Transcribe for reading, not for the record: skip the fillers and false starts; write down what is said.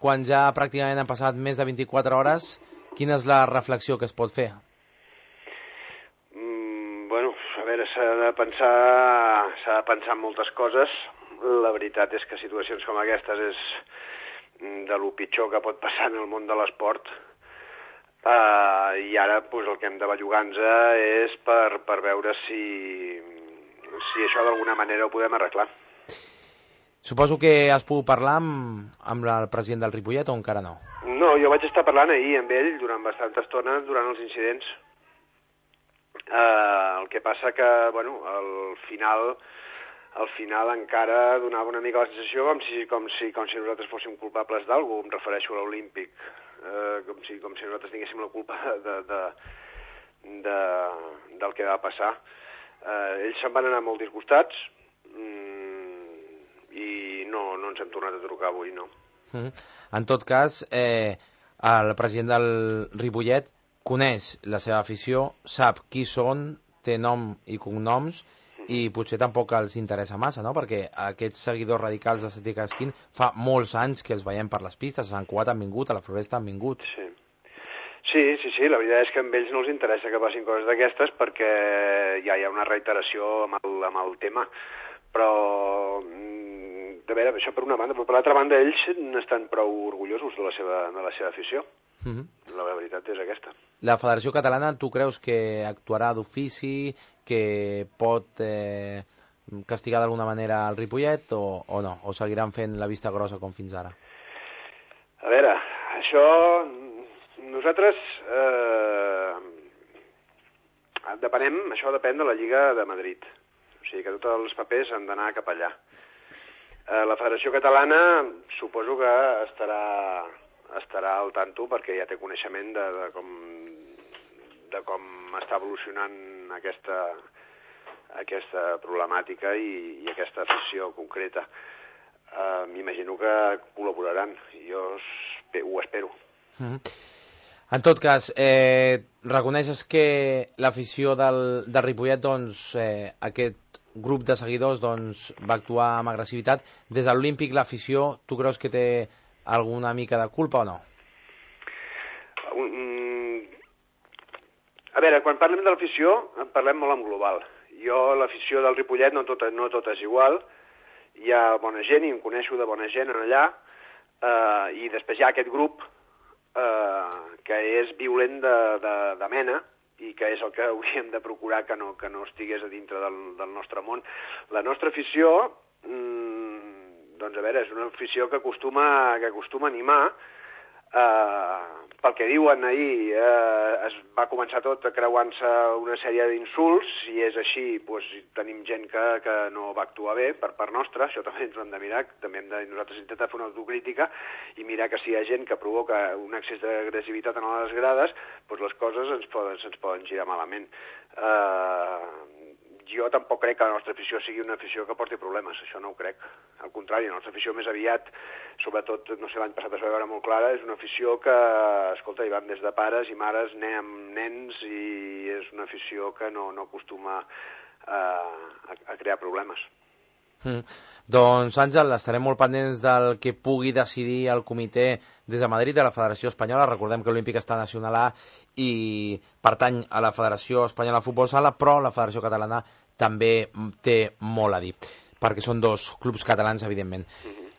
quan ja pràcticament han passat més de 24 hores, quina és la reflexió que es pot fer? Bueno, a veure, s'ha de pensar en moltes coses. La veritat és que situacions com aquestes és de lo pitjor que pot passar en el món de l'esport. I ara el que hem de bellugar-nos és per veure si això d'alguna manera ho podem arreglar. Suposo que has pogut parlar amb el president del Ripollet o encara no? No, jo vaig estar parlant ahir amb ell durant bastanta estona durant els incidents. El que passa que, bueno, al final encara donava una mica la sensació com si nosaltres fóssim culpables d'algú, em refereixo a l'Olímpic, com si nosaltres tinguéssim la culpa del que va passar. Ells se'n van anar molt disgustats i no ens hem tornat a trucar avui, no. En tot cas, el president del Ripollet coneix la seva afició, sap qui són, té nom i cognoms, i potser tampoc els interessa massa, no? Perquè aquests seguidors radicals de Cètic Esquín fa molts anys que els veiem per les pistes, a Sant Cugat han vingut, a la Floresta han vingut. Sí, la veritat és que a ells no els interessa que passin coses d'aquestes perquè ja hi ha una reiteració amb el tema, però de veure, això per una banda, però per l'altra banda ells n'estan prou orgullosos de la seva afició. La veritat és aquesta. La Federació Catalana, tu creus que actuarà d'ofici, que pot castigar d'alguna manera el Ripollet o no? O seguiran fent la vista grossa com fins ara? A veure, això nosaltres això depèn de la Lliga de Madrid. O sigui que tots els papers han d'anar cap allà. La Federació Catalana suposo que estarà al tanto perquè ja té coneixement de com està evolucionant aquesta problemàtica i aquesta afició concreta. M'imagino que col·laboraran, jo ho espero. En tot cas, reconeixes que l'afició del Ripollet, doncs, aquest grup de seguidors va actuar amb agressivitat. Des de l'Olímpic, l'afició, tu creus que té alguna mica de culpa o no? A veure, quan parlem de l'afició, parlem molt en global. L'afició del Ripollet no tot és igual. Hi ha bona gent, i em coneixo de bona gent allà, i després hi ha aquest grup que és violent de mena i que és el que hauríem de procurar que no estigués a dintre del nostre món. La nostra afició, doncs a veure, és una afició que acostuma a animar. Pel que diuen ahir, es va començar tot creuant-se una sèrie d'insults, i és així, doncs tenim gent que no va actuar bé per part nostra, això també ens ho hem de mirar, també hem de nosaltres intentar fer una autocrítica i mirar que si hi ha gent que provoca un excés d'agressivitat en les grades, doncs les coses ens poden girar malament. Jo tampoc crec que la nostra afició sigui una afició que porti problemes, això no ho crec. Al contrari, la nostra afició més aviat, sobretot, no sé, l'any passat es va veure molt clara, és una afició que, escolta, hi van des de pares i mares, amb nens, i és una afició que no acostuma a crear problemes. Doncs, Àngel, estarem molt pendents del que pugui decidir el comitè des de Madrid, de la Federació Espanyola. Recordem que l'Olímpic està nacional A i pertany a la Federació Espanyola de Futbol Sala, però la Federació Catalana també té molt a dir, perquè són dos clubs catalans, evidentment.